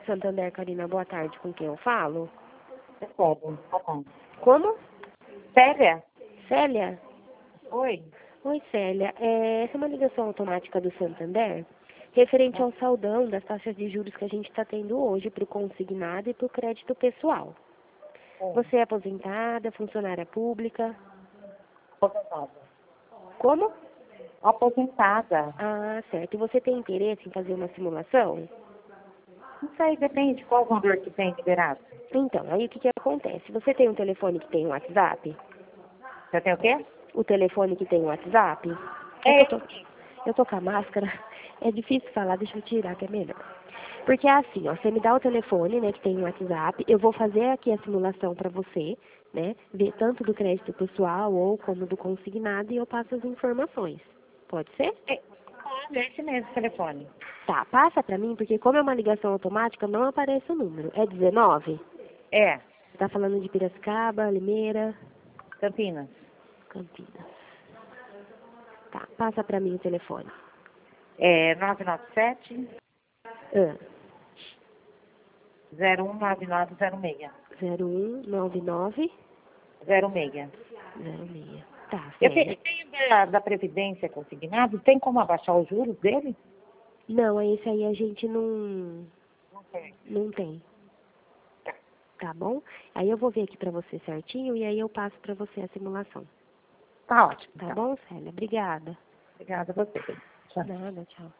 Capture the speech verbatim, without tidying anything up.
Santander, Karina, boa tarde. Com quem eu falo? É Célia, boa tarde. Como? Célia? Célia? Oi. Oi, Célia. É, essa é uma ligação automática do Santander, referente ao saldão das taxas de juros que a gente está tendo hoje para o consignado e para o crédito pessoal. Oi. Você é aposentada, funcionária pública? Aposentada. Como? Aposentada. Ah, certo. E você tem interesse em fazer uma simulação? Não sei, depende de qual valor que tem liberado. Então, aí o que, que acontece? Você tem um telefone que tem um WhatsApp? Você tem o quê? O telefone que tem um WhatsApp? É. Eu tô, eu tô com a máscara. É difícil falar, deixa eu tirar que é melhor. Porque é assim, ó, você me dá o telefone, né, que tem um WhatsApp, eu vou fazer aqui a simulação para você, né, ver tanto do crédito pessoal ou como do consignado e eu passo as informações. Pode ser? É, é esse mesmo telefone. Tá, passa para mim, porque como é uma ligação automática, não aparece o número. É dezenove? É. Você tá falando de Piracicaba, Limeira, Campinas. Campinas. Tá, passa para mim o telefone. É nove nove sete, Ah, zero um nove nove zero seis. zero um nove nove zero seis. zero seis. Tá, Eu tenho, Célia. eu tenho da, da Previdência consignado, tem como abaixar os juros dele? Não, esse aí a gente não, Não sei. não tem. Tá bom? Aí eu vou ver aqui pra você certinho e aí eu passo pra você a simulação. Tá ótimo. Tá Então. bom, Célia? Obrigada. Obrigada a você. Tchau. Nada, tchau.